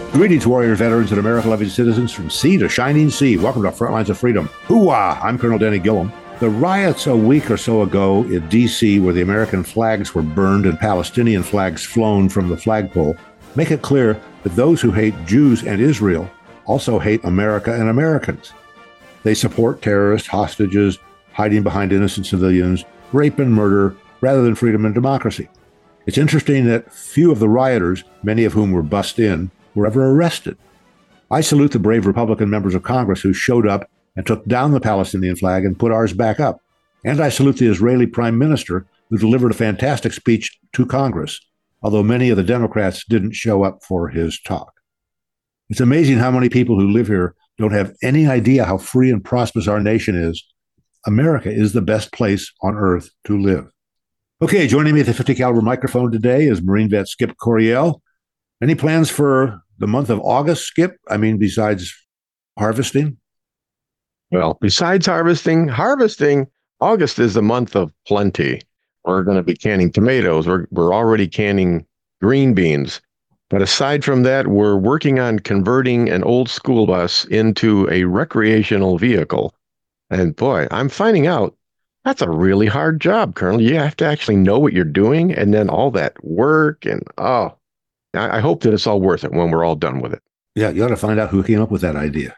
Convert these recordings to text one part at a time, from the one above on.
Greetings, warriors, veterans, and America-loving citizens from sea to shining sea. Welcome to Frontlines of Freedom. Hoo-ah! I'm Colonel Denny Gillum. The riots a week or so ago in D.C., where the American flags were burned and Palestinian flags flown from the flagpole, make it clear that those who hate Jews and Israel also hate America and Americans. They support terrorists, hostages, hiding behind innocent civilians, rape and murder, rather than freedom and democracy. It's interesting that few of the rioters, many of whom were bussed in, were ever arrested. I salute the brave Republican members of Congress who showed up and took down the Palestinian flag and put ours back up. And I salute the Israeli Prime Minister who delivered a fantastic speech to Congress, although many of the Democrats didn't show up for his talk. It's amazing how many people who live here don't have any idea how free and prosperous our nation is. America is the best place on earth to live. Okay, joining me at the 50 caliber microphone today is Marine vet Skip Coryell. Any plans for the month of August, Skip? I mean, besides harvesting? Well, besides harvesting, August is the month of plenty. We're going to be canning tomatoes. We're already canning green beans. But aside from that, we're working on converting an old school bus into a recreational vehicle. And boy, I'm finding out that's a really hard job, Colonel. You have to actually know what you're doing, and then all that work, and I hope that it's all worth it when we're all done with it. Yeah, you ought to find out who came up with that idea.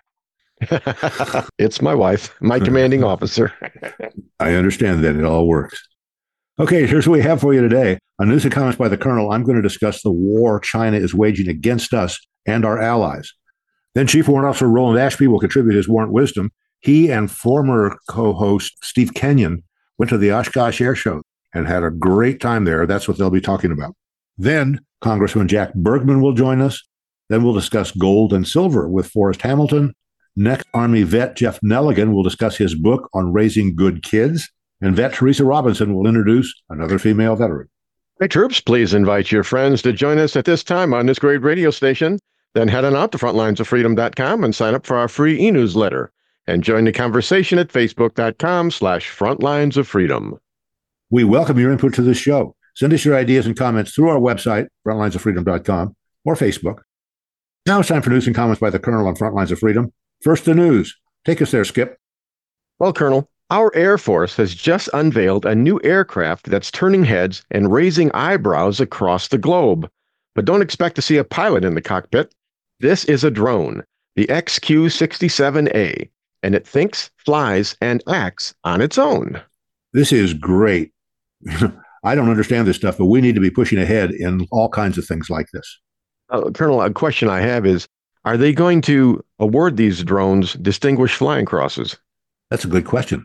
It's my wife, my commanding officer. I understand that it all works. Okay, here's what we have for you today. On News and Comments by the Colonel, I'm going to discuss the war China is waging against us and our allies. Then Chief Warrant Officer Roland Ashby will contribute his warrant wisdom. He and former co-host Steve Kenyon went to the Oshkosh Air Show and had a great time there. That's what they'll be talking about. Then Congressman Jack Bergman will join us. Then we'll discuss gold and silver with Forrest Hamilton. Next, Army vet Jeff Nelligan will discuss his book on raising good kids. And vet Teresa Robinson will introduce another female veteran. Hey, troops, please invite your friends to join us at this time on this great radio station. Then head on out to frontlinesoffreedom.com and sign up for our free e-newsletter. And join the conversation at facebook.com/frontlinesoffreedom. We welcome your input to this show. Send us your ideas and comments through our website, frontlinesoffreedom.com, or Facebook. Now it's time for News and Comments by the Colonel on Frontlines of Freedom. First, the news. Take us there, Skip. Well, Colonel, our Air Force has just unveiled a new aircraft that's turning heads and raising eyebrows across the globe. But don't expect to see a pilot in the cockpit. This is a drone, the XQ-67A, and it thinks, flies, and acts on its own. This is great. I don't understand this stuff, but we need to be pushing ahead in all kinds of things like this. Colonel, a question I have is, are they going to award these drones Distinguished Flying Crosses? That's a good question.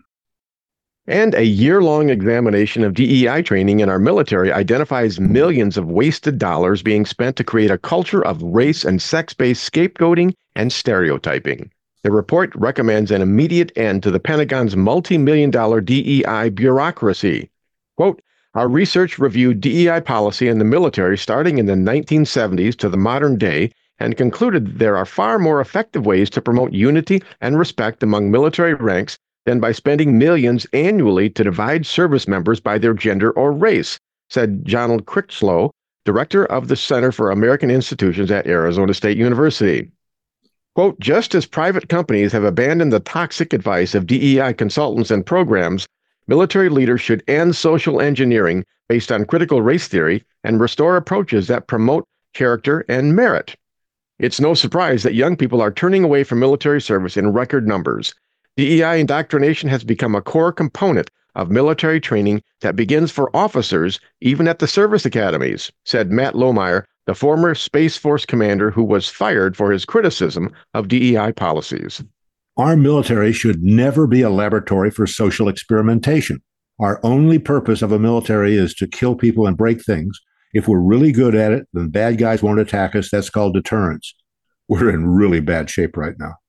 And a year-long examination of DEI training in our military identifies millions of wasted dollars being spent to create a culture of race and sex-based scapegoating and stereotyping. The report recommends an immediate end to the Pentagon's multi-million-dollar DEI bureaucracy. Quote, our research reviewed DEI policy in the military starting in the 1970s to the modern day and concluded there are far more effective ways to promote unity and respect among military ranks than by spending millions annually to divide service members by their gender or race, said Donald Critchlow, director of the Center for American Institutions at Arizona State University. Quote, just as private companies have abandoned the toxic advice of DEI consultants and programs, military leaders should end social engineering based on critical race theory and restore approaches that promote character and merit. It's no surprise that young people are turning away from military service in record numbers. DEI indoctrination has become a core component of military training that begins for officers even at the service academies, said Matt Lohmeyer, the former Space Force commander who was fired for his criticism of DEI policies. Our military should never be a laboratory for social experimentation. Our only purpose of a military is to kill people and break things. If we're really good at it, then bad guys won't attack us. That's called deterrence. We're in really bad shape right now.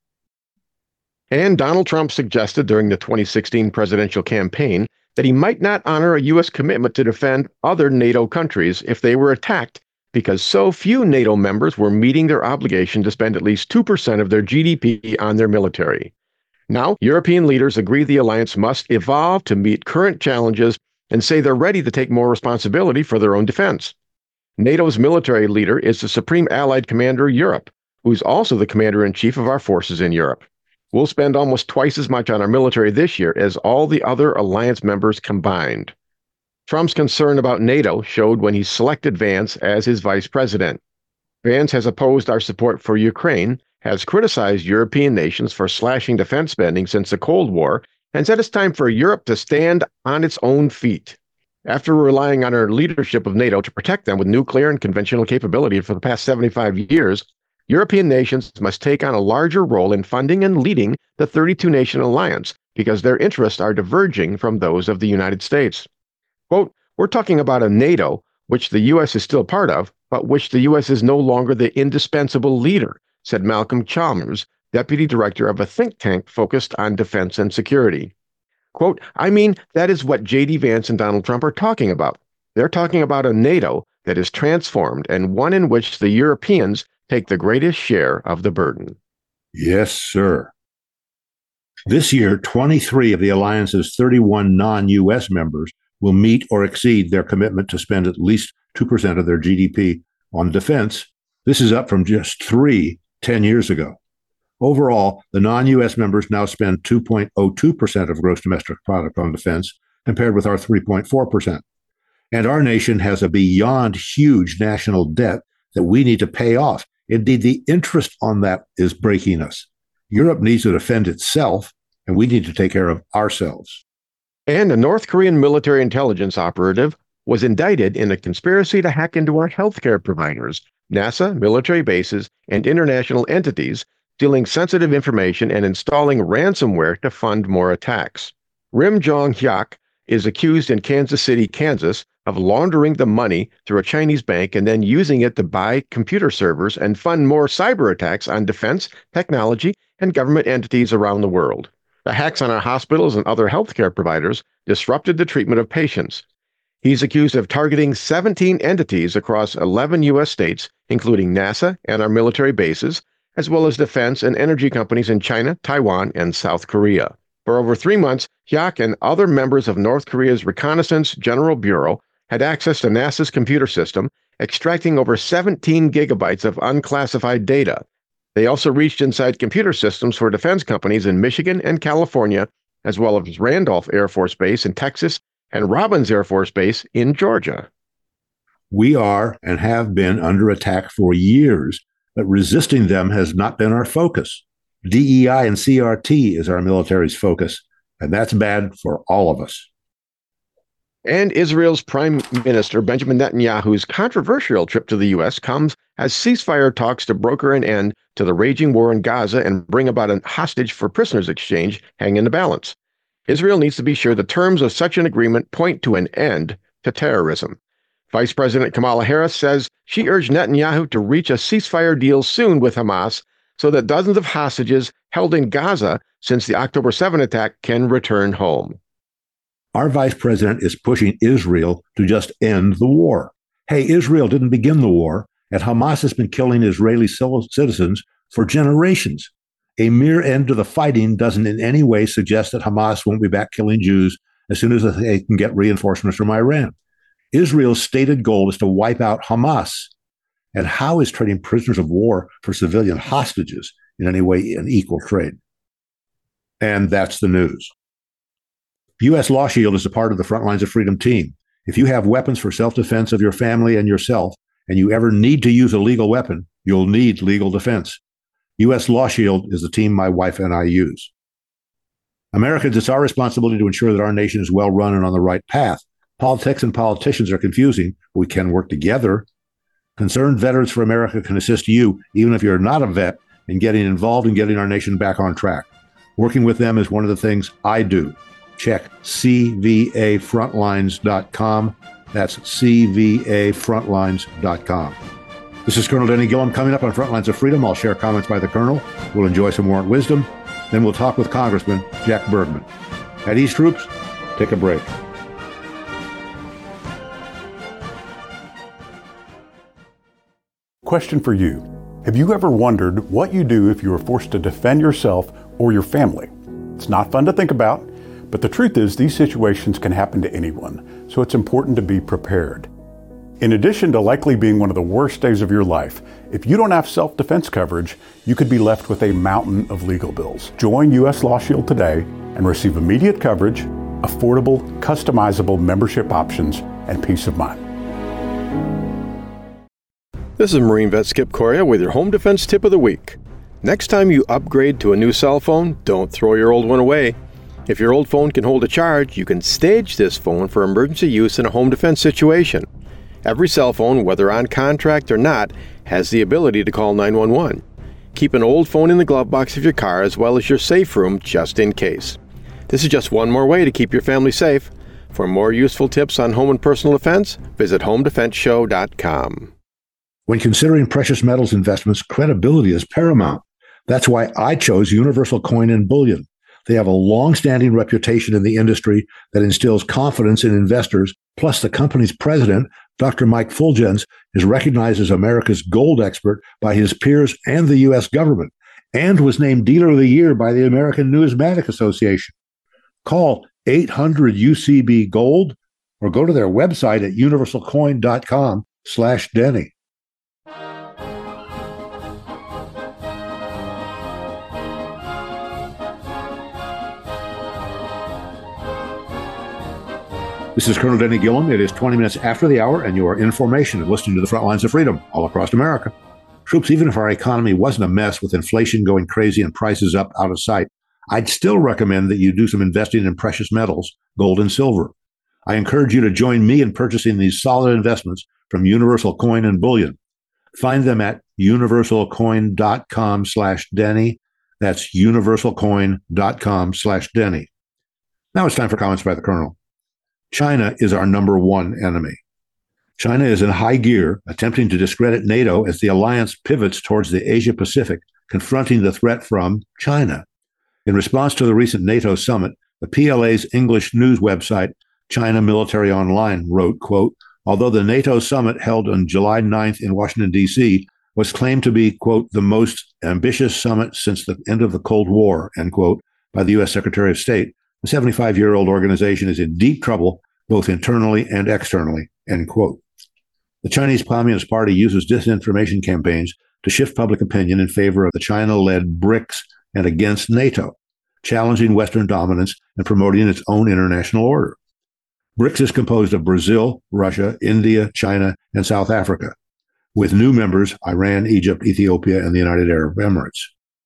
And Donald Trump suggested during the 2016 presidential campaign that he might not honor a U.S. commitment to defend other NATO countries if they were attacked because so few NATO members were meeting their obligation to spend at least 2% of their GDP on their military. Now, European leaders agree the alliance must evolve to meet current challenges and say they're ready to take more responsibility for their own defense. NATO's military leader is the Supreme Allied Commander of Europe, who's also the commander-in-chief of our forces in Europe. We'll spend almost twice as much on our military this year as all the other alliance members combined. Trump's concern about NATO showed when he selected Vance as his vice president. Vance has opposed our support for Ukraine, has criticized European nations for slashing defense spending since the Cold War, and said it's time for Europe to stand on its own feet. After relying on our leadership of NATO to protect them with nuclear and conventional capability for the past 75 years, European nations must take on a larger role in funding and leading the 32-nation alliance because their interests are diverging from those of the United States. Quote, "We're talking about a NATO, which the U.S. is still part of, but which the U.S. is no longer the indispensable leader," said Malcolm Chalmers, deputy director of a think tank focused on defense and security. Quote, "I mean, that is what J.D. Vance and Donald Trump are talking about. They're talking about a NATO that is transformed and one in which the Europeans take the greatest share of the burden." Yes, sir. This year, 23 of the alliance's 31 non-U.S. members will meet or exceed their commitment to spend at least 2% of their GDP on defense. This is up from just 10 years ago. Overall, the non-U.S. members now spend 2.02% of gross domestic product on defense, compared with our 3.4%. And our nation has a beyond huge national debt that we need to pay off. Indeed, the interest on that is breaking us. Europe needs to defend itself, and we need to take care of ourselves. And a North Korean military intelligence operative was indicted in a conspiracy to hack into our healthcare providers, NASA, military bases, and international entities, stealing sensitive information and installing ransomware to fund more attacks. Rim Jong-hyuk is accused in Kansas City, Kansas, of laundering the money through a Chinese bank and then using it to buy computer servers and fund more cyber attacks on defense, technology, and government entities around the world. The hacks on our hospitals and other healthcare providers disrupted the treatment of patients. He's accused of targeting 17 entities across 11 U.S. states, including NASA and our military bases, as well as defense and energy companies in China, Taiwan, and South Korea. For over 3 months, Hyuk and other members of North Korea's Reconnaissance General Bureau had access to NASA's computer system, extracting over 17 gigabytes of unclassified data. They also reached inside computer systems for defense companies in Michigan and California, as well as Randolph Air Force Base in Texas and Robbins Air Force Base in Georgia. We are and have been under attack for years, but resisting them has not been our focus. DEI and CRT is our military's focus, and that's bad for all of us. And Israel's Prime Minister Benjamin Netanyahu's controversial trip to the U.S. comes as ceasefire talks to broker an end to the raging war in Gaza and bring about a hostage for prisoners exchange hang in the balance. Israel needs to be sure the terms of such an agreement point to an end to terrorism. Vice President Kamala Harris says she urged Netanyahu to reach a ceasefire deal soon with Hamas so that dozens of hostages held in Gaza since the October 7 attack can return home. Our vice president is pushing Israel to just end the war. Hey, Israel didn't begin the war, and Hamas has been killing Israeli citizens for generations. A mere end to the fighting doesn't in any way suggest that Hamas won't be back killing Jews as soon as they can get reinforcements from Iran. Israel's stated goal is to wipe out Hamas. And how is trading prisoners of war for civilian hostages in any way an equal trade? And that's the news. U.S. Law Shield is a part of the Front Lines of Freedom team. If you have weapons for self-defense of your family and yourself, and you ever need to use a legal weapon, you'll need legal defense. U.S. Law Shield is the team my wife and I use. Americans, it's our responsibility to ensure that our nation is well run and on the right path. Politics and politicians are confusing, but we can work together. Concerned Veterans for America can assist you, even if you're not a vet, in getting involved in getting our nation back on track. Working with them is one of the things I do. Check cvafrontlines.com. That's cvafrontlines.com. This is Colonel Denny Gillum. Coming up on Frontlines of Freedom, I'll share comments by the Colonel. We'll enjoy some warrant wisdom. Then we'll talk with Congressman Jack Bergman. At East Troops, take a break. Question for you. Have you ever wondered what you do if you are forced to defend yourself or your family? It's not fun to think about, but the truth is these situations can happen to anyone, so it's important to be prepared. In addition to likely being one of the worst days of your life, if you don't have self-defense coverage, you could be left with a mountain of legal bills. Join U.S. Law Shield today and receive immediate coverage, affordable, customizable membership options, and peace of mind. This is Marine Vet Skip Coria with your home defense tip of the week. Next time you upgrade to a new cell phone, don't throw your old one away. If your old phone can hold a charge, you can stage this phone for emergency use in a home defense situation. Every cell phone, whether on contract or not, has the ability to call 911. Keep an old phone in the glove box of your car as well as your safe room just in case. This is just one more way to keep your family safe. For more useful tips on home and personal defense, visit homedefenseshow.com. When considering precious metals investments, credibility is paramount. That's why I chose Universal Coin and Bullion. They have a long-standing reputation in the industry that instills confidence in investors. Plus, the company's president, Dr. Mike Fulgens, is recognized as America's gold expert by his peers and the U.S. government, and was named Dealer of the Year by the American Numismatic Association. Call 800-UCB-GOLD or go to their website at universalcoin.com/Denny. This is Colonel Denny Gillum. It is 20 minutes after the hour, and you are in formation and listening to the Front Lines of Freedom all across America. Troops, even if our economy wasn't a mess with inflation going crazy and prices up out of sight, I'd still recommend that you do some investing in precious metals, gold and silver. I encourage you to join me in purchasing these solid investments from Universal Coin and Bullion. Find them at universalcoin.com/Denny. That's universalcoin.com/Denny. Now it's time for comments by the Colonel. China is our number one enemy. China is in high gear, attempting to discredit NATO as the alliance pivots towards the Asia-Pacific, confronting the threat from China. In response to the recent NATO summit, the PLA's English news website, China Military Online, wrote, quote, although the NATO summit held on July 9th in Washington, D.C., was claimed to be, quote, the most ambitious summit since the end of the Cold War, end quote, by the U.S. Secretary of State, the 75-year-old organization is in deep trouble, both internally and externally, end quote. The Chinese Communist Party uses disinformation campaigns to shift public opinion in favor of the China-led BRICS and against NATO, challenging Western dominance and promoting its own international order. BRICS is composed of Brazil, Russia, India, China, and South Africa, with new members Iran, Egypt, Ethiopia, and the United Arab Emirates.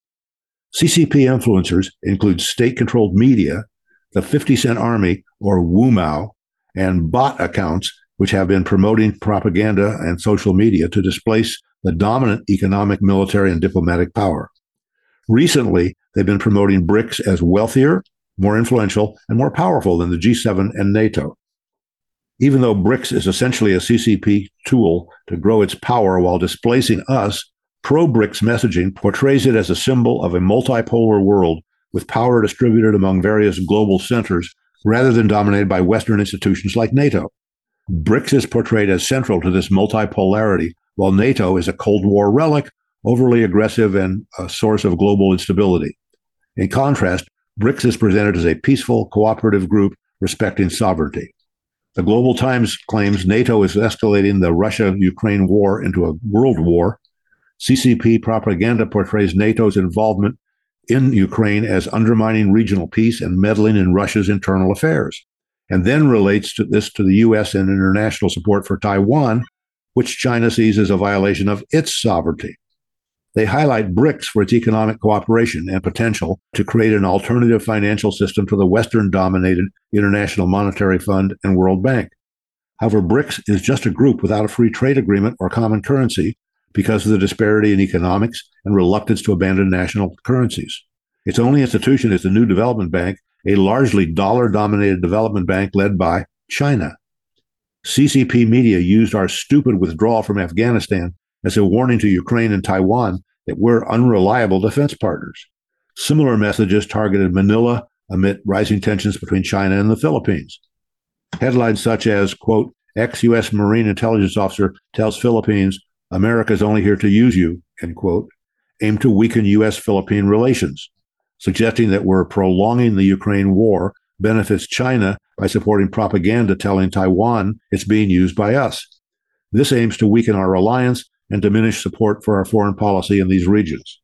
CCP influencers include state-controlled media, the 50 Cent Army, or Wu Mao, and bot accounts, which have been promoting propaganda and social media to displace the dominant economic, military, and diplomatic power. Recently, they've been promoting BRICS as wealthier, more influential, and more powerful than the G7 and NATO. Even though BRICS is essentially a CCP tool to grow its power while displacing us, pro-BRICS messaging portrays it as a symbol of a multipolar world with power distributed among various global centers rather than dominated by Western institutions like NATO. BRICS is portrayed as central to this multipolarity, while NATO is a Cold War relic, overly aggressive, and a source of global instability. In contrast, BRICS is presented as a peaceful, cooperative group respecting sovereignty. The Global Times claims NATO is escalating the Russia-Ukraine war into a world war. CCP propaganda portrays NATO's involvement in Ukraine as undermining regional peace and meddling in Russia's internal affairs, and then relates to the U.S. and international support for Taiwan, which China sees as a violation of its sovereignty. They highlight BRICS for its economic cooperation and potential to create an alternative financial system to the Western-dominated International Monetary Fund and World Bank. However, BRICS is just a group without a free trade agreement or common currency because of the disparity in economics and reluctance to abandon national currencies. Its only institution is the New Development Bank, a largely dollar-dominated development bank led by China. CCP media used our stupid withdrawal from Afghanistan as a warning to Ukraine and Taiwan that we're unreliable defense partners. Similar messages targeted Manila amid rising tensions between China and the Philippines. Headlines such as, quote, ex-U.S. Marine intelligence officer tells Philippines, America's only here to use you, end quote, aim to weaken U.S.-Philippine relations, suggesting that we're prolonging the Ukraine war benefits China by supporting propaganda telling Taiwan it's being used by us. This aims to weaken our alliance and diminish support for our foreign policy in these regions.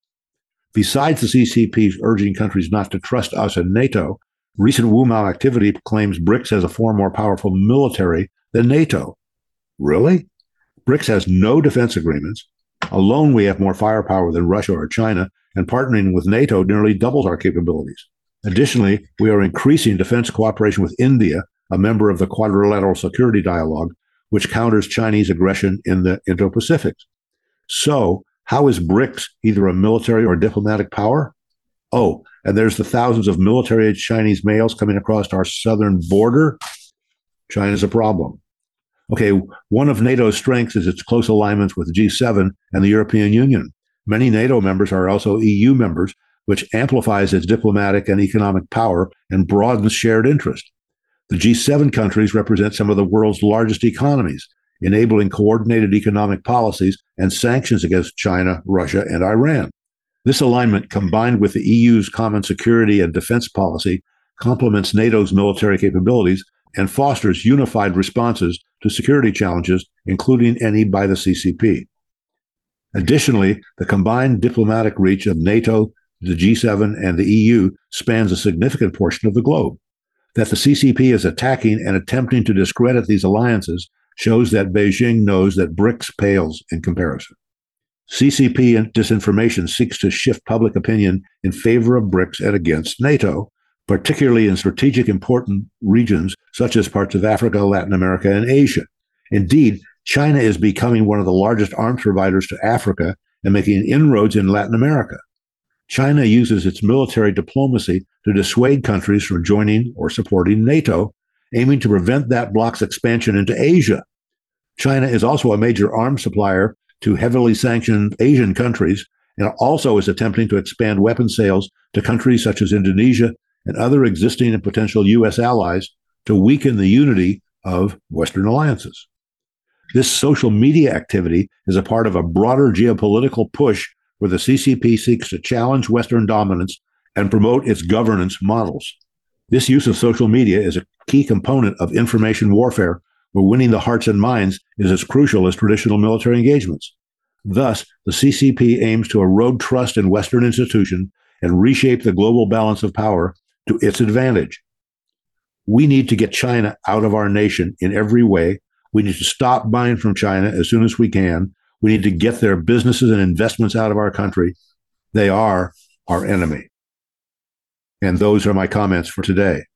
Besides the CCP urging countries not to trust us and NATO, recent Wumao activity claims BRICS has a far more powerful military than NATO. Really? BRICS has no defense agreements. Alone, we have more firepower than Russia or China, and partnering with NATO nearly doubles our capabilities. Additionally, we are increasing defense cooperation with India, a member of the Quadrilateral Security Dialogue, which counters Chinese aggression in the Indo-Pacific. So, how is BRICS either a military or diplomatic power? Oh, and there's the thousands of military-age Chinese males coming across our southern border. China's a problem. Okay, one of NATO's strengths is its close alignments with G7 and the European Union. Many NATO members are also EU members, which amplifies its diplomatic and economic power and broadens shared interest. The G7 countries represent some of the world's largest economies, enabling coordinated economic policies and sanctions against China, Russia, and Iran. This alignment, combined with the EU's common security and defense policy, complements NATO's military capabilities and fosters unified responses to security challenges, including any by the CCP. Additionally, the combined diplomatic reach of NATO, the G7, and the EU spans a significant portion of the globe. That the CCP is attacking and attempting to discredit these alliances shows that Beijing knows that BRICS pales in comparison. CCP disinformation seeks to shift public opinion in favor of BRICS and against NATO, particularly in strategic important regions such as parts of Africa, Latin America, and Asia. Indeed, China is becoming one of the largest arms providers to Africa and making inroads in Latin America. China uses its military diplomacy to dissuade countries from joining or supporting NATO, aiming to prevent that bloc's expansion into Asia. China is also a major arms supplier to heavily sanctioned Asian countries and also is attempting to expand weapons sales to countries such as Indonesia and other existing and potential U.S. allies to weaken the unity of Western alliances. This social media activity is a part of a broader geopolitical push where the CCP seeks to challenge Western dominance and promote its governance models. This use of social media is a key component of information warfare, where winning the hearts and minds is as crucial as traditional military engagements. Thus, the CCP aims to erode trust in Western institutions and reshape the global balance of power to its advantage. We need to get China out of our nation in every way. We need to stop buying from China as soon as we can. We need to get their businesses and investments out of our country. They are our enemy. And those are my comments for today.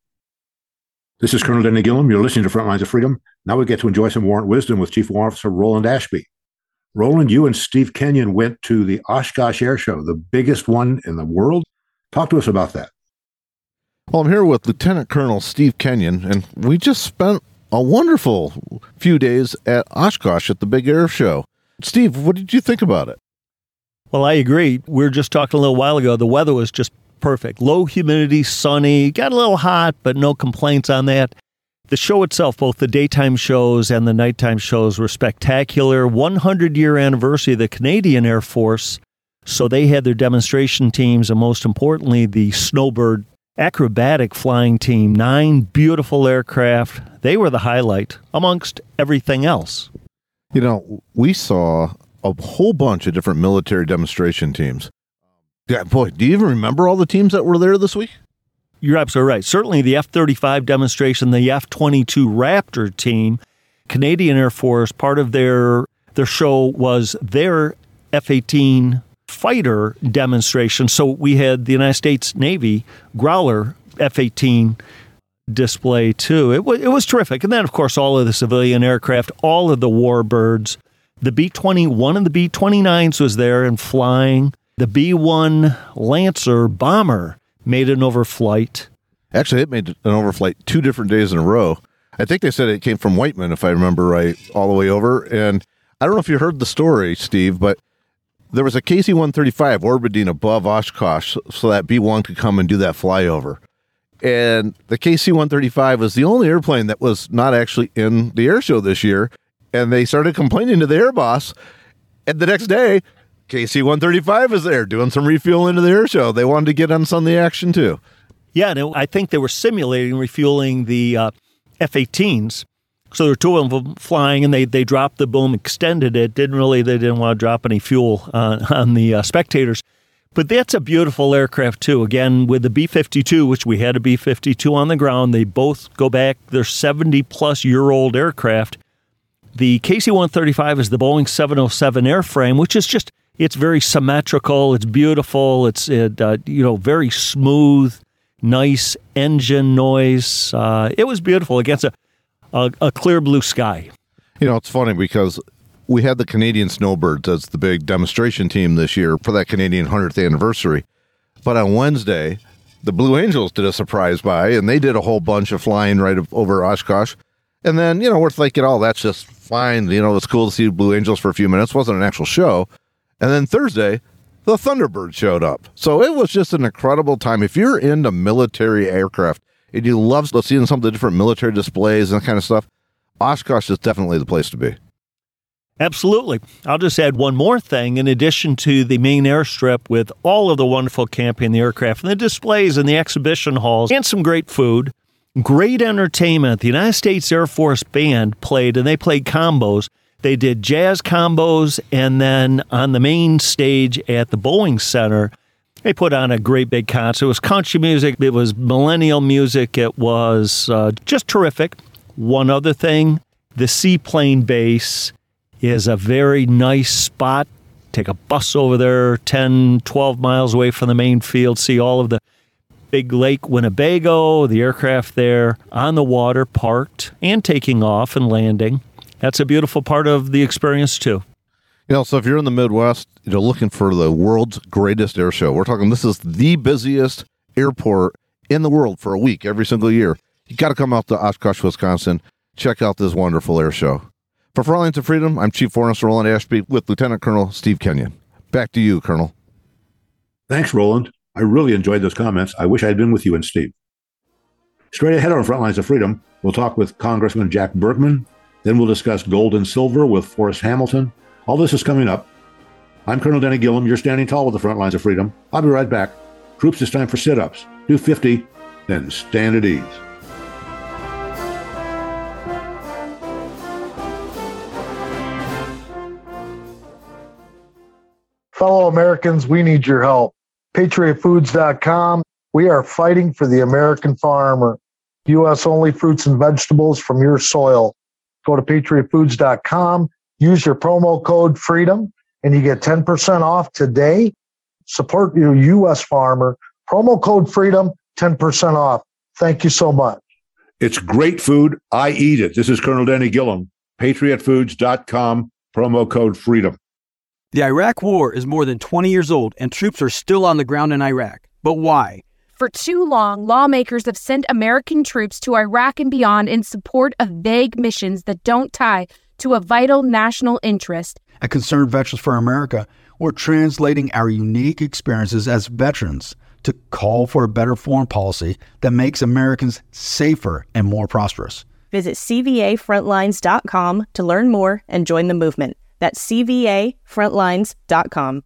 This is Colonel Denny Gillum. You're listening to Frontlines of Freedom. Now we get to enjoy some warrant wisdom with Chief Warrant Officer Roland Ashby. Roland, you and Steve Kenyon went to the Oshkosh Air Show, the biggest one in the world. Talk to us about that. Well, I'm here with Lieutenant Colonel Steve Kenyon, and we just spent a wonderful few days at Oshkosh at the big air show. Steve, what did you think about it? Well, I agree. We were just talking a little while ago. The weather was just perfect. Low humidity, sunny, got a little hot, but no complaints on that. The show itself, both the daytime shows and the nighttime shows, were spectacular. 100-year anniversary of the Canadian Air Force. So they had their demonstration teams, and most importantly, the Snowbird acrobatic flying team. 9 beautiful aircraft. They were the highlight amongst everything else. You know, we saw a whole bunch of different military demonstration teams. Yeah, boy, do you even remember all the teams that were there this week? You're absolutely right. Certainly the F-35 demonstration, the F-22 Raptor team, Canadian Air Force, part of their show was their F-18 fighter demonstration. So we had the United States Navy Growler F-18 display too. It was terrific. And then, of course, all of the civilian aircraft, all of the warbirds. The B-21 and the B-29s was there and flying. The B-1 Lancer bomber made an overflight. Actually, it made an overflight 2 different days in a row. I think they said it came from Whiteman, if I remember right, all the way over. And I don't know if you heard the story, Steve, but there was a KC-135 orbiting above Oshkosh so that B-1 could come and do that flyover. And the KC-135 was the only airplane that was not actually in the air show this year. And they started complaining to the air boss. And the next day, KC-135 is there doing some refueling to the air show. They wanted to get on some of the action too. Yeah, and I think they were simulating refueling the F-18s. So there were two of them flying, and they dropped the boom, extended it. They didn't want to drop any fuel on the spectators. But that's a beautiful aircraft, too. Again, with the B-52, which we had a B-52 on the ground, they both go back. They're 70-plus-year-old aircraft. The KC-135 is the Boeing 707 airframe, which is just, it's very symmetrical. It's beautiful. It's, very smooth, nice engine noise. It was beautiful against a clear blue sky. It's funny because we had the Canadian Snowbirds as the big demonstration team this year for that Canadian 100th anniversary. But on Wednesday, the Blue Angels did a surprise buy, and they did a whole bunch of flying right over Oshkosh. And then, we're thinking, that's just fine. It's cool to see Blue Angels for a few minutes. It wasn't an actual show. And then Thursday, the Thunderbird showed up. So it was just an incredible time. If you're into military aircraft and you love seeing some of the different military displays and that kind of stuff, Oshkosh is definitely the place to be. Absolutely. I'll just add one more thing. In addition to the main airstrip with all of the wonderful camping, the aircraft, and the displays and the exhibition halls, and some great food, great entertainment. The United States Air Force Band played, and they played combos. They did jazz combos, and then on the main stage at the Boeing Center, they put on a great big concert. It was country music. It was millennial music. It was just terrific. One other thing, the seaplane base is a very nice spot. Take a bus over there 10, 12 miles away from the main field, see all of the big Lake Winnebago, the aircraft there on the water, parked and taking off and landing. That's a beautiful part of the experience, too. So if you're in the Midwest, looking for the world's greatest air show, we're talking this is the busiest airport in the world for a week every single year. You got to come out to Oshkosh, Wisconsin. Check out this wonderful air show. For Frontlines of Freedom, I'm Chief Warrant Officer Roland Ashby with Lieutenant Colonel Steve Kenyon. Back to you, Colonel. Thanks, Roland. I really enjoyed those comments. I wish I had been with you and Steve. Straight ahead on Frontlines of Freedom, we'll talk with Congressman Jack Bergman. Then we'll discuss gold and silver with Forrest Hamilton. All this is coming up. I'm Colonel Denny Gillum. You're standing tall with the Frontlines of Freedom. I'll be right back. Troops, it's time for sit-ups. Do 50, then stand at ease. Fellow Americans, we need your help. PatriotFoods.com. We are fighting for the American farmer. U.S.-only fruits and vegetables from your soil. Go to PatriotFoods.com. Use your promo code FREEDOM, and you get 10% off today. Support your U.S. farmer. Promo code FREEDOM, 10% off. Thank you so much. It's great food. I eat it. This is Colonel Denny Gillum. PatriotFoods.com. Promo code FREEDOM. The Iraq War is more than 20 years old, and troops are still on the ground in Iraq. But why? For too long, lawmakers have sent American troops to Iraq and beyond in support of vague missions that don't tie to a vital national interest. At Concerned Veterans for America, we're translating our unique experiences as veterans to call for a better foreign policy that makes Americans safer and more prosperous. Visit CVAFrontlines.com to learn more and join the movement. That's CVAFrontlines.com.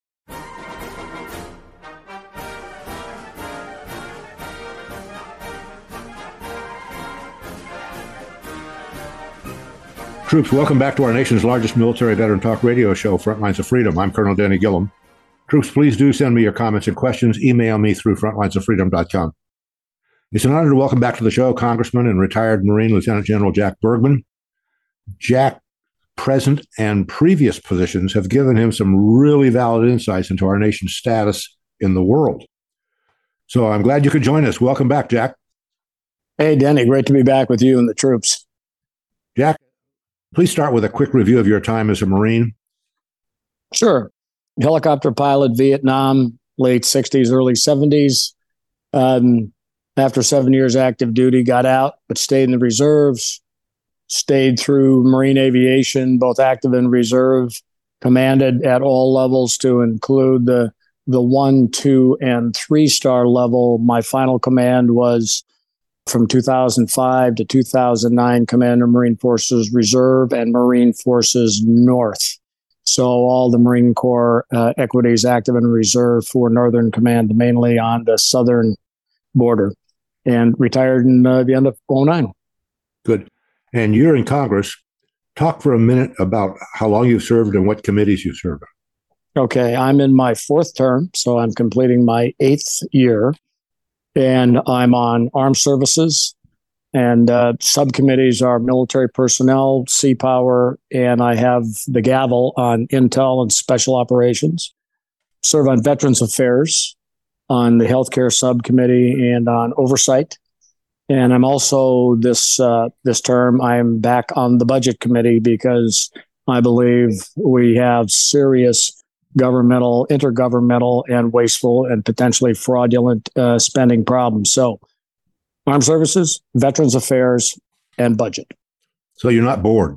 Troops, welcome back to our nation's largest military veteran talk radio show, Frontlines of Freedom. I'm Colonel Denny Gillum. Troops, please do send me your comments and questions. Email me through frontlinesoffreedom.com. It's an honor to welcome back to the show Congressman and retired Marine Lieutenant General Jack Bergman. Jack, present and previous positions have given him some really valid insights into our nation's status in the world. So I'm glad you could join us. Welcome back, Jack. Hey, Denny, great to be back with you and the troops. Jack, please start with a quick review of your time as a Marine. Sure. Helicopter pilot, Vietnam, late 60s, early 70s. After 7 years active duty, got out, but stayed in the reserves, stayed through Marine aviation, both active and reserve, commanded at all levels to include the 1, 2, and 3-star level. My final command was from 2005 to 2009, Commander Marine Forces Reserve and Marine Forces North. So all the Marine Corps equities active and reserve for Northern Command, mainly on the southern border, and retired in the end of 2009. Good. and you're in Congress. Talk for a minute about how long you've served and what committees you've served on. Okay, I'm in my 4th term, so I'm completing my 8th year, and I'm on armed services, and subcommittees are military personnel, sea power, and I have the gavel on intel and special operations. Serve on Veterans Affairs, on the healthcare subcommittee, and on oversight. And I'm also this term, I'm back on the budget committee because I believe we have serious governmental, intergovernmental, and wasteful and potentially fraudulent spending problems. So armed services, Veterans Affairs, and budget. So you're not bored?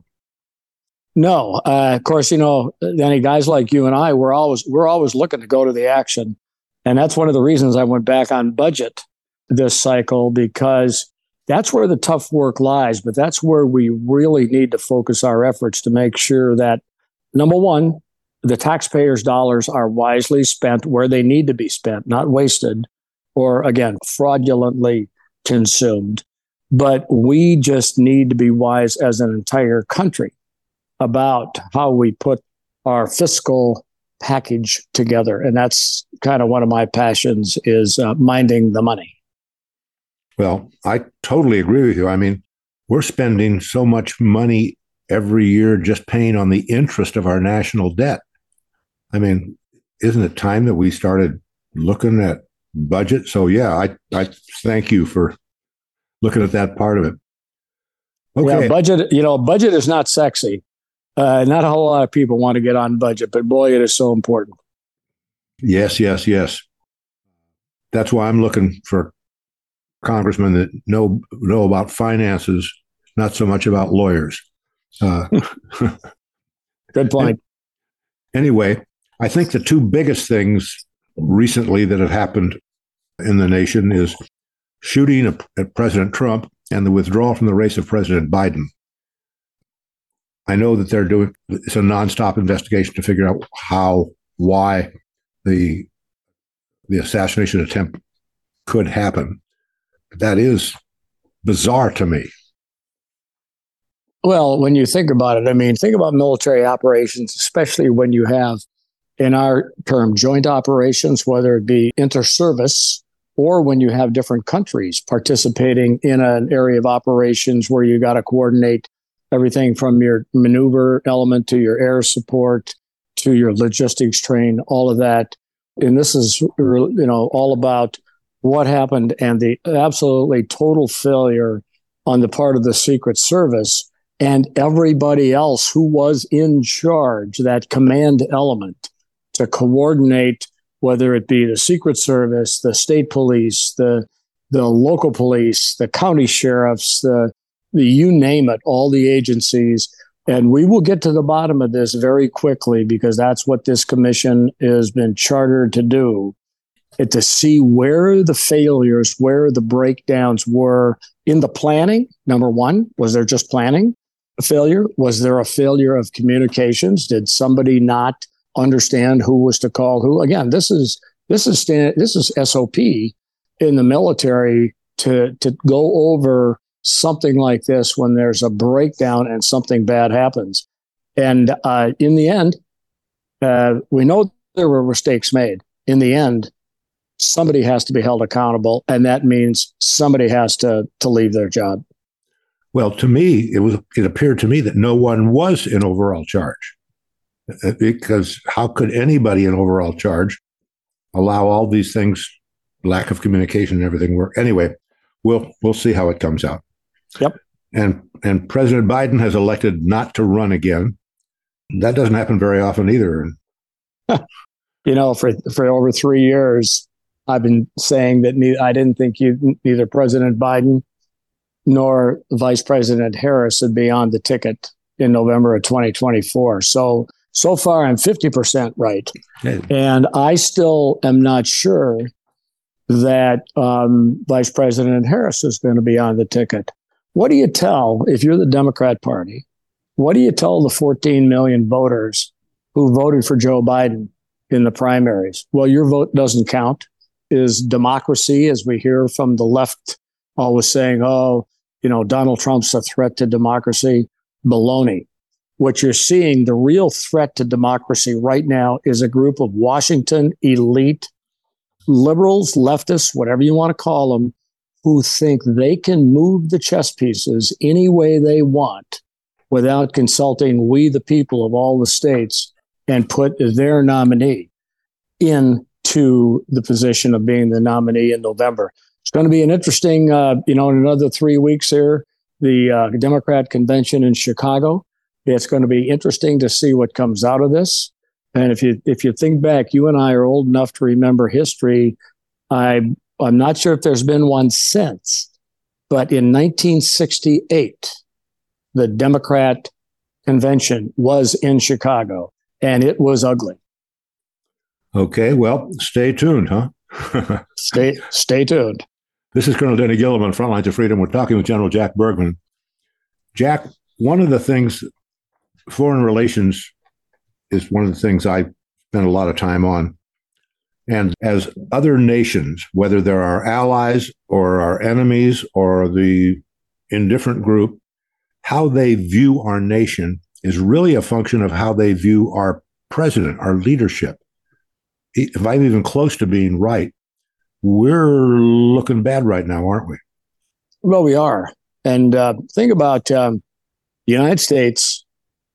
No. Of course, Danny, guys like you and I, we're always looking to go to the action. And that's one of the reasons I went back on budget this cycle, because that's where the tough work lies. But that's where we really need to focus our efforts to make sure that, number one, the taxpayers' dollars are wisely spent where they need to be spent, not wasted or, again, fraudulently consumed. But we just need to be wise as an entire country about how we put our fiscal package together. And that's kind of one of my passions, is minding the money. Well, I totally agree with you. I mean, we're spending so much money every year just paying on the interest of our national debt. I mean, isn't it time that we started looking at budget? So, yeah, I thank you for looking at that part of it. Okay. Yeah, budget is not sexy. Not a whole lot of people want to get on budget, but boy, it is so important. Yes. That's why I'm looking for congressmen that know about finances, not so much about lawyers. Good point. Anyway, I think the two biggest things recently that have happened in the nation is shooting at President Trump and the withdrawal from the race of President Biden. I know that it's a nonstop investigation to figure out why the assassination attempt could happen. That is bizarre to me. Well, when you think about it, I mean, think about military operations, especially when you have, in our term, joint operations, whether it be inter-service or when you have different countries participating in an area of operations where you got to coordinate everything from your maneuver element to your air support to your logistics train, all of that. And this is, all about what happened and the absolutely total failure on the part of the Secret Service and everybody else who was in charge, that command element, to coordinate, whether it be the Secret Service, the state police, the local police, the county sheriffs, the you name it, all the agencies. And we will get to the bottom of this very quickly, because that's what this commission has been chartered to do, to see where the failures, where the breakdowns were in the planning. Number one, was there just planning a failure? Was there a failure of communications? Did somebody not understand who was to call who? Again, this is SOP in the military to go over something like this when there's a breakdown and something bad happens. And in the end, we know there were mistakes made. In the end, somebody has to be held accountable, and that means somebody has to leave their job. Well, to me, it appeared to me that no one was in overall charge, because how could anybody in overall charge allow all these things, lack of communication and everything work? Anyway, we'll see how it comes out. Yep. And President Biden has elected not to run again. That doesn't happen very often either. For over 3 years, I've been saying that I didn't think neither President Biden nor Vice President Harris would be on the ticket in November of 2024. So far, I'm 50% right. Hey. And I still am not sure that Vice President Harris is going to be on the ticket. What do you tell, if you're the Democrat Party, what do you tell the 14 million voters who voted for Joe Biden in the primaries? Well, your vote doesn't count. Is democracy, as we hear from the left, always saying, Donald Trump's a threat to democracy. Baloney. What you're seeing, the real threat to democracy right now is a group of Washington elite liberals, leftists, whatever you want to call them, who think they can move the chess pieces any way they want without consulting we, the people of all the states, and put their nominee into the position of being the nominee in November. It's going to be an interesting, in another 3 weeks here, the Democrat convention in Chicago. It's going to be interesting to see what comes out of this. And if you think back, you and I are old enough to remember history. I'm not sure if there's been one since, but in 1968, the Democrat convention was in Chicago, and it was ugly. Okay, well, stay tuned, huh? Stay tuned. This is Colonel Denny Gillum on Frontlines of Freedom. We're talking with General Jack Bergman. Jack, one of the things, foreign relations is one of the things I spend a lot of time on. And as other nations, whether they're our allies or our enemies or the indifferent group, how they view our nation is really a function of how they view our president, our leadership. If I'm even close to being right, we're looking bad right now, aren't we? Well, we are. And think about the United States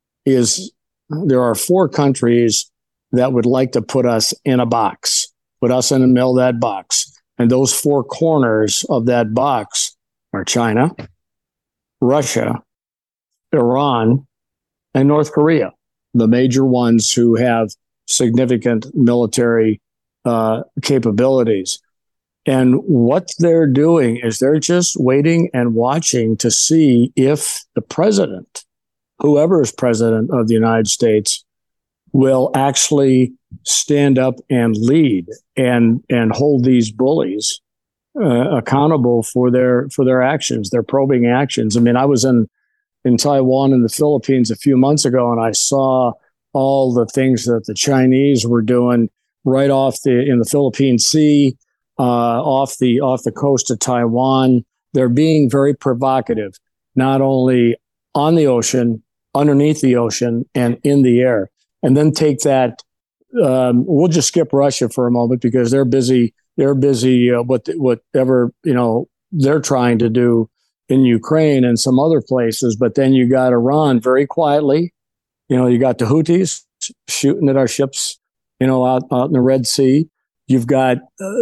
there are 4 countries that would like to put us in a box, put us in the middle of that box. And those 4 corners of that box are China, Russia, Iran, and North Korea, the major ones who have significant military capabilities. And what they're doing is they're just waiting and watching to see if the president, whoever is president of the United States, will actually stand up and lead and hold these bullies accountable for their actions, their probing actions. I mean, I was in Taiwan and the Philippines a few months ago, and I saw all the things that the Chinese were doing right in the Philippine Sea, off the coast of Taiwan. They're being very provocative, not only on the ocean, underneath the ocean, and in the air. And then take that. We'll just skip Russia for a moment because they're busy. They're busy whatever they're trying to do in Ukraine and some other places. But then you got Iran very quietly. You got the Houthis shooting at our ships, out in the Red Sea. You've got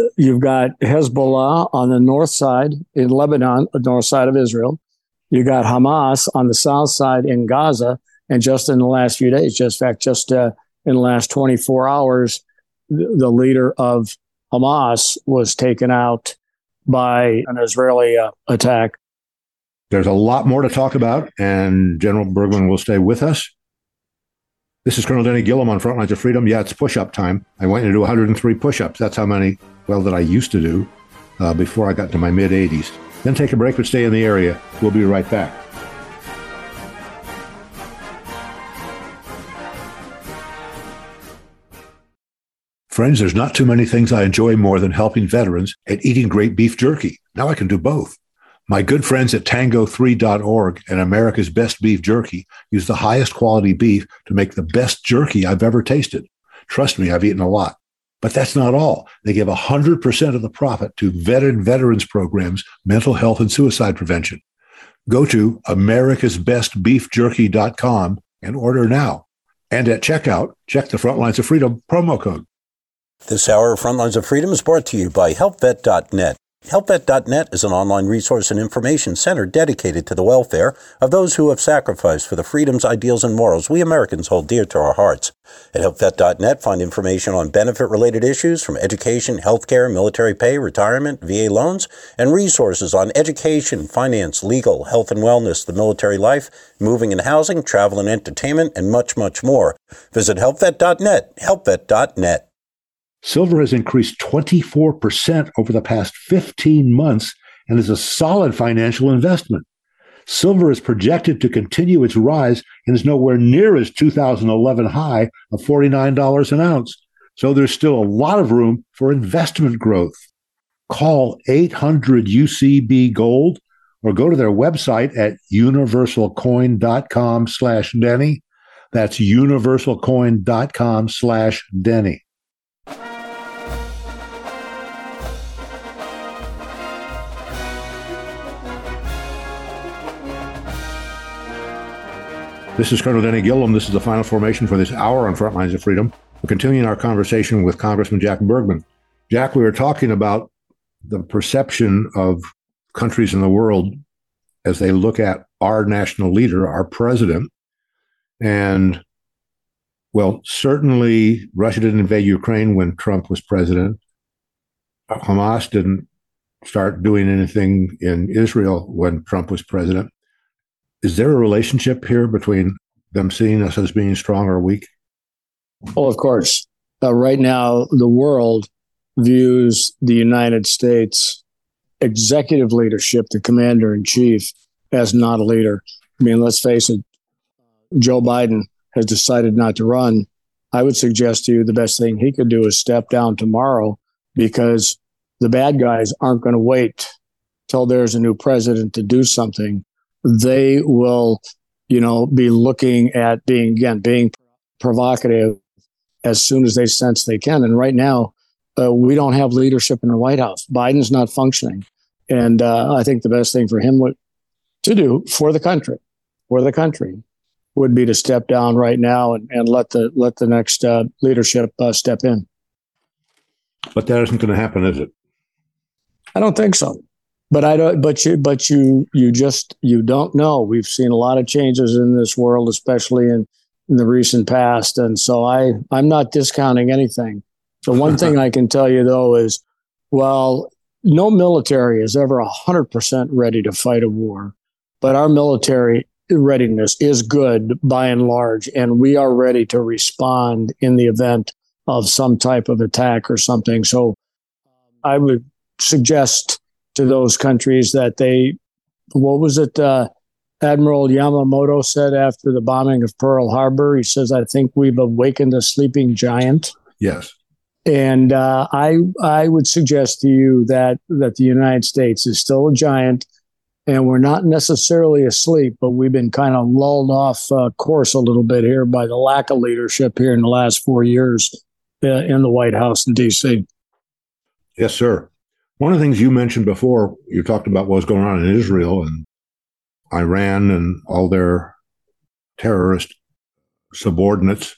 Hezbollah on the north side in Lebanon, the north side of Israel. You got Hamas on the south side in Gaza. And just in the last few days, in the last 24 hours, the leader of Hamas was taken out by an Israeli attack. There's a lot more to talk about, and General Bergman will stay with us. This is Colonel Denny Gillum on Frontlines of Freedom. Yeah, it's push-up time. I went to do 103 push-ups. That's how many, that I used to do before I got to my mid-80s. Then take a break, but stay in the area. We'll be right back. Friends, there's not too many things I enjoy more than helping veterans and eating great beef jerky. Now I can do both. My good friends at tango3.org and America's Best Beef Jerky use the highest quality beef to make the best jerky I've ever tasted. Trust me, I've eaten a lot. But that's not all. They give 100% of the profit to veterans programs, mental health, and suicide prevention. Go to americasbestbeefjerky.com and order now. And at checkout, check the Frontlines of Freedom promo code. This hour of Frontlines of Freedom is brought to you by HelpVet.net. HelpVet.net is an online resource and information center dedicated to the welfare of those who have sacrificed for the freedoms, ideals, and morals we Americans hold dear to our hearts. At HelpVet.net, find information on benefit-related issues from education, healthcare, military pay, retirement, VA loans, and resources on education, finance, legal, health and wellness, the military life, moving and housing, travel and entertainment, and much, much more. Visit HelpVet.net, HelpVet.net. Silver has increased 24% over the past 15 months and is a solid financial investment. Silver is projected to continue its rise and is nowhere near its 2011 high of $49 an ounce. So there's still a lot of room for investment growth. Call 800-UCB-GOLD or go to their website at universalcoin.com/Denny. That's universalcoin.com/Denny. This is Colonel Denny Gillum. This is the final formation for this hour on Frontlines of Freedom. We're continuing our conversation with Congressman Jack Bergman. Jack, we were talking about the perception of countries in the world as they look at our national leader, our president. And, well, certainly Russia didn't invade Ukraine when Trump was president. Hamas didn't start doing anything in Israel when Trump was president. Is there a relationship here between them seeing us as being strong or weak? Well, of course. Right now, the world views the United States executive leadership, the commander in chief, as not a leader. I mean, let's face it, Joe Biden has decided not to run. I would suggest to you the best thing he could do is step down tomorrow, because the bad guys aren't going to wait till there's a new president to do something. They will, be looking at being provocative as soon as they sense they can. And right now, we don't have leadership in the White House. Biden's not functioning. And I think the best thing for him to do for the country, would be to step down right now and let the next leadership step in. But that isn't going to happen, is it? I don't think so. But I don't. But you don't know. We've seen a lot of changes in this world, especially in the recent past, and so I'm not discounting anything. The one thing I can tell you though is, well, no military is ever 100% ready to fight a war, but our military readiness is good by and large, and we are ready to respond in the event of some type of attack or something. So I would suggest to those countries that Admiral Yamamoto said after the bombing of Pearl Harbor, he says, I think we've awakened a sleeping giant. Yes. And I would suggest to you that the United States is still a giant, and we're not necessarily asleep, but we've been kind of lulled off course a little bit here by the lack of leadership here in the last 4 years in the White House in D.C. Yes, sir. One of the things you mentioned before, you talked about what was going on in Israel and Iran and all their terrorist subordinates.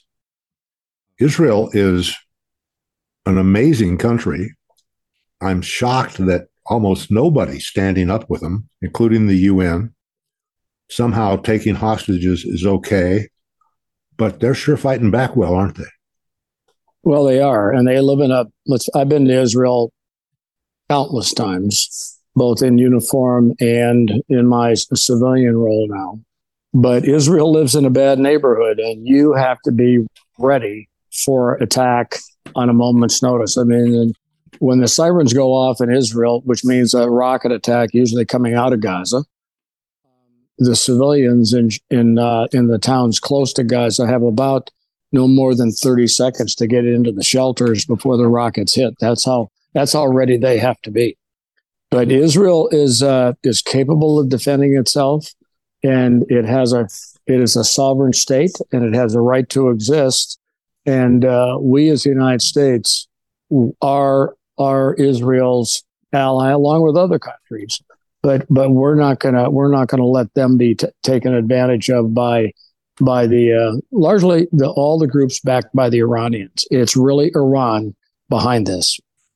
Israel is an amazing country. I'm shocked that almost nobody's standing up with them, including the UN. Somehow taking hostages is okay, but they're sure fighting back well, aren't they? Well, they are, and they live in I've been to Israel countless times, both in uniform and in my civilian role now. But Israel lives in a bad neighborhood, and you have to be ready for attack on a moment's notice. I mean, when the sirens go off in Israel, which means a rocket attack usually coming out of Gaza, the civilians in the towns close to Gaza have about no more than 30 seconds to get into the shelters before the rockets hit. That's how ready they have to be. But Israel is capable of defending itself, and it is a sovereign state, and it has a right to exist. And we, as the United States, are Israel's ally, along with other countries. But we're not gonna let them be taken advantage of by the largely all the groups backed by the Iranians. It's really Iran behind this.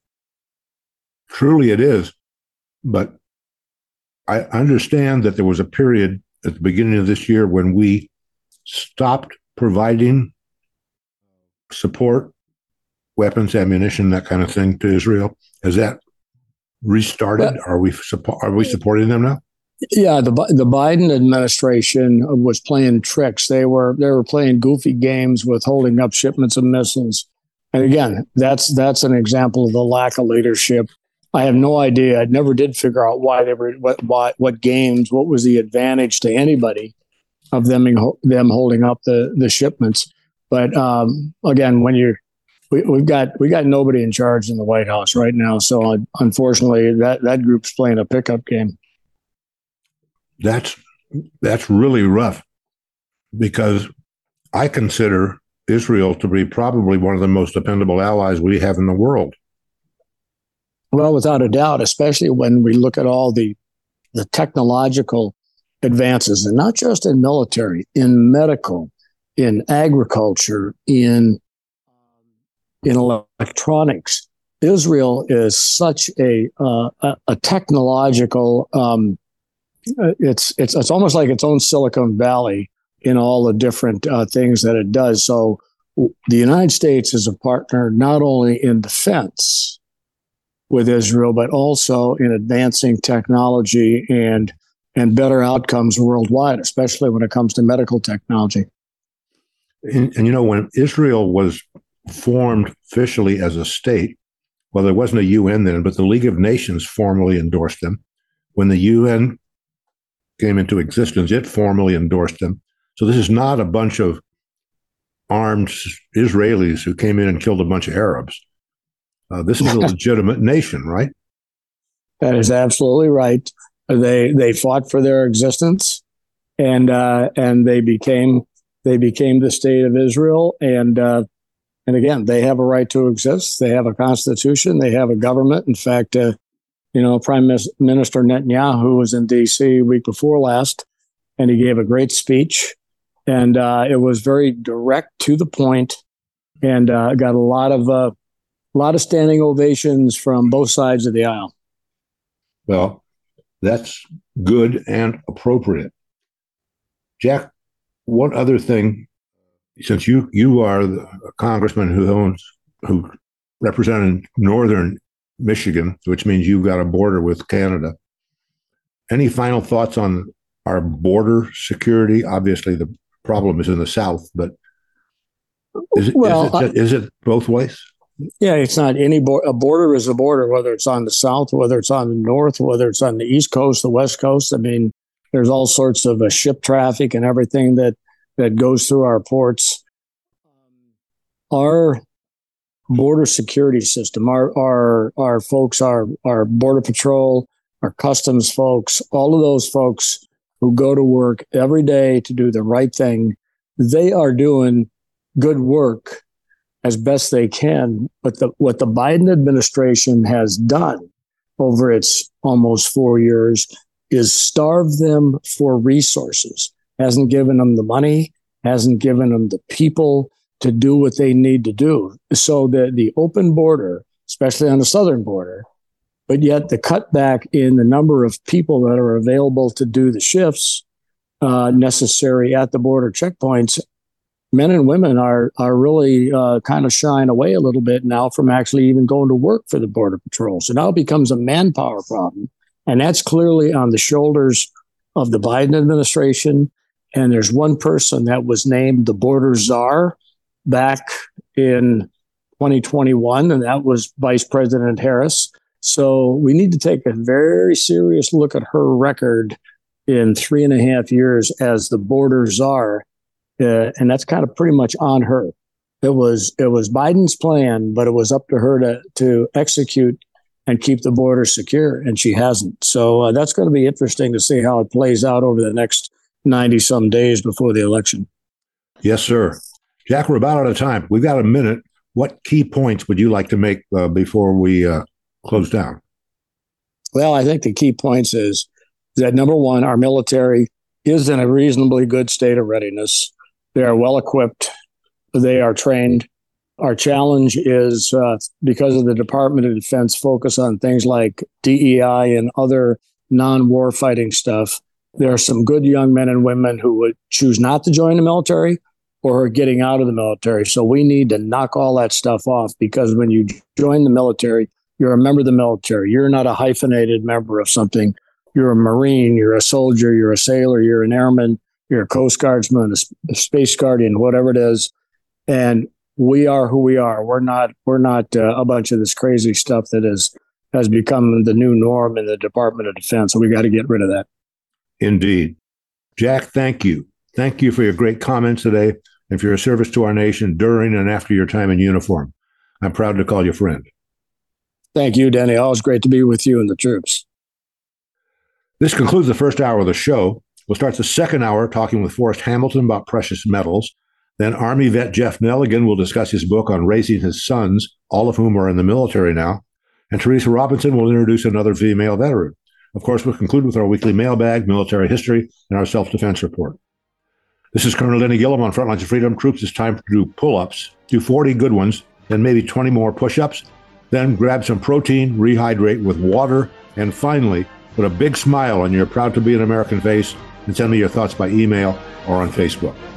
Truly it is. But I understand that there was a period at the beginning of this year when we stopped providing support, weapons, ammunition, that kind of thing to Israel. Has that restarted? Are we supporting them now? Yeah, the Biden administration was playing tricks. They were playing goofy games with holding up shipments of missiles. And again, that's an example of the lack of leadership. I have no idea. I never did figure out why they were what games. What was the advantage to anybody of them holding up the shipments? But again, when we got nobody in charge in the White House right now, so unfortunately that group's playing a pickup game. That's really rough, because I consider Israel to be probably one of the most dependable allies we have in the world. Well, without a doubt, especially when we look at all the technological advances, and not just in military, in medical, in agriculture, in electronics. Israel is such a technological. It's almost like its own Silicon Valley in all the different things that it does. So the United States is a partner not only in defense with Israel, but also in advancing technology and better outcomes worldwide, especially when it comes to medical technology. And when Israel was formed officially as a state, well, there wasn't a UN then, but the League of Nations formally endorsed them. When the UN came into existence, it formally endorsed them. So this is not a bunch of armed Israelis who came in and killed a bunch of Arabs. This is a legitimate nation, right? That is absolutely right. They fought for their existence, and they became the state of Israel. And again, they have a right to exist. They have a constitution. They have a government. In fact, Prime Minister Netanyahu was in D.C. week before last, and he gave a great speech. And it was very direct, to the point, and got a lot of standing ovations from both sides of the aisle. Well, that's good and appropriate. Jack, one other thing, since you are the congressman who represented northern Michigan, which means you've got a border with Canada. Any final thoughts on our border security? Obviously, the problem is in the south, but is it both ways? Yeah, it's not any border. A border is a border, whether it's on the south, whether it's on the north, whether it's on the east coast, the west coast. I mean, there's all sorts of ship traffic and everything that goes through our ports. Our border security system, our folks, our border patrol, our customs folks, all of those folks who go to work every day to do the right thing, they are doing good work as best they can. But what the Biden administration has done over its almost 4 years is starve them for resources, hasn't given them the money, hasn't given them the people to do what they need to do. So the open border, especially on the southern border, but yet the cutback in the number of people that are available to do the shifts necessary at the border checkpoints, men and women are really kind of shying away a little bit now from actually even going to work for the Border Patrol. So now it becomes a manpower problem. And that's clearly on the shoulders of the Biden administration. And there's one person that was named the border czar back in 2021, and that was Vice President Harris. So we need to take a very serious look at her record in 3.5 years as the border czar. And that's kind of pretty much on her. It was Biden's plan, but it was up to her to execute and keep the border secure, and she hasn't. So that's going to be interesting to see how it plays out over the next 90-some days before the election. Yes, sir. Jack, we're about out of time. We've got a minute. What key points would you like to make before we close down? Well, I think the key points is that, number one, our military is in a reasonably good state of readiness. They are well equipped. They are trained. Our challenge is because of the Department of Defense focus on things like DEI and other non-war fighting stuff. There are some good young men and women who would choose not to join the military or are getting out of the military. So we need to knock all that stuff off, because when you join the military, you're a member of the military. You're not a hyphenated member of something. You're a Marine, you're a soldier, you're a sailor, you're an airman, you're a Coast Guardsman, a Space Guardian, whatever it is. And we are who we are. We're not a bunch of this crazy stuff that has become the new norm in the Department of Defense. So we got to get rid of that. Indeed. Jack, thank you. Thank you for your great comments today and for your service to our nation during and after your time in uniform. I'm proud to call you friend. Thank you, Denny. Always great to be with you and the troops. This concludes the first hour of the show. We'll start the second hour talking with Forrest Hamilton about precious metals. Then Army vet Jeff Nelligan will discuss his book on raising his sons, all of whom are in the military now. And Teresa Robinson will introduce another female veteran. Of course, we'll conclude with our weekly mailbag, military history, and our self-defense report. This is Colonel Denny Gillum on Frontlines of Freedom. Troops, it's time to do pull-ups. Do 40 good ones, then maybe 20 more push-ups. Then grab some protein, rehydrate with water, and finally, put a big smile on your proud-to-be-an-American face and send me your thoughts by email or on Facebook.